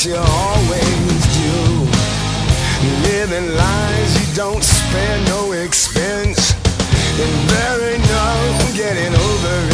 what you always do. Living lies you don't spare no expense, and there ain't no getting over